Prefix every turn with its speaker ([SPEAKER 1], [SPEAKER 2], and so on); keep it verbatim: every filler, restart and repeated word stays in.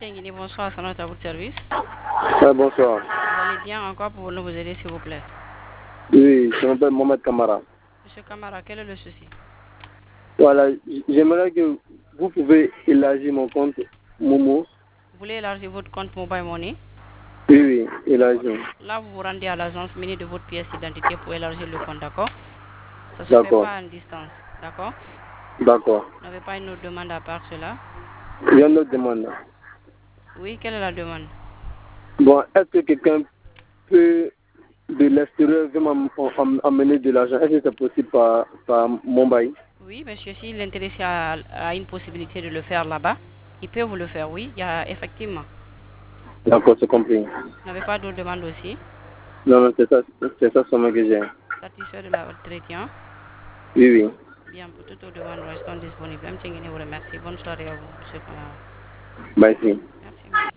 [SPEAKER 1] Tenguini, bonsoir, c'est notre à votre service.
[SPEAKER 2] Ouais, bonsoir.
[SPEAKER 1] Vous allez bien, encore pour nous vous aider s'il vous plaît.
[SPEAKER 2] Oui, je m'appelle Mohamed Kamara.
[SPEAKER 1] Monsieur Kamara, quel est le souci?
[SPEAKER 2] Voilà, j'aimerais que vous pouvez élargir mon compte Momo.
[SPEAKER 1] Vous voulez élargir votre compte Mobile Money?
[SPEAKER 2] Oui, oui, élargir.
[SPEAKER 1] Là, vous vous rendez à l'agence mini de votre pièce d'identité pour élargir le compte, d'accord? Ça ne se fait
[SPEAKER 2] D'accord.
[SPEAKER 1] pas en distance, d'accord?
[SPEAKER 2] D'accord.
[SPEAKER 1] Vous n'avez pas une autre demande à part cela?
[SPEAKER 2] Il y a une autre demande.
[SPEAKER 1] Oui, quelle est la demande?
[SPEAKER 2] Bon, est-ce que quelqu'un peut de l'extérieur venir m'amener de l'argent? Est-ce que c'est possible par, par Mumbai?
[SPEAKER 1] Oui, monsieur, s'il est intéressé à, à une possibilité de le faire là-bas, il peut vous le faire, oui, il y a effectivement.
[SPEAKER 2] D'accord, c'est compris.
[SPEAKER 1] Vous n'avez pas d'autres demandes aussi?
[SPEAKER 2] Non, non, c'est ça, c'est ça seulement que j'ai.
[SPEAKER 1] Satisfait de la entretien?
[SPEAKER 2] Oui, oui.
[SPEAKER 1] Bien, pour toutes vos demandes, restons disponibles. M. Tchengini vous remercie. Bonne soirée à vous, monsieur Kamara.
[SPEAKER 2] Merci.